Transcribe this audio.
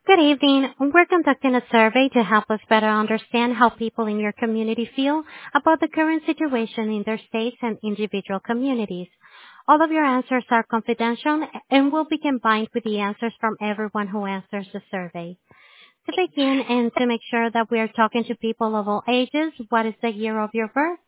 Good evening. We're conducting a survey to help us better understand how people in your community feel about the current situation in their states and individual communities. All of your answers are confidential and will be combined with the answers from everyone who answers the survey. To begin and to make sure that we are talking to people of all ages, what is the year of your birth?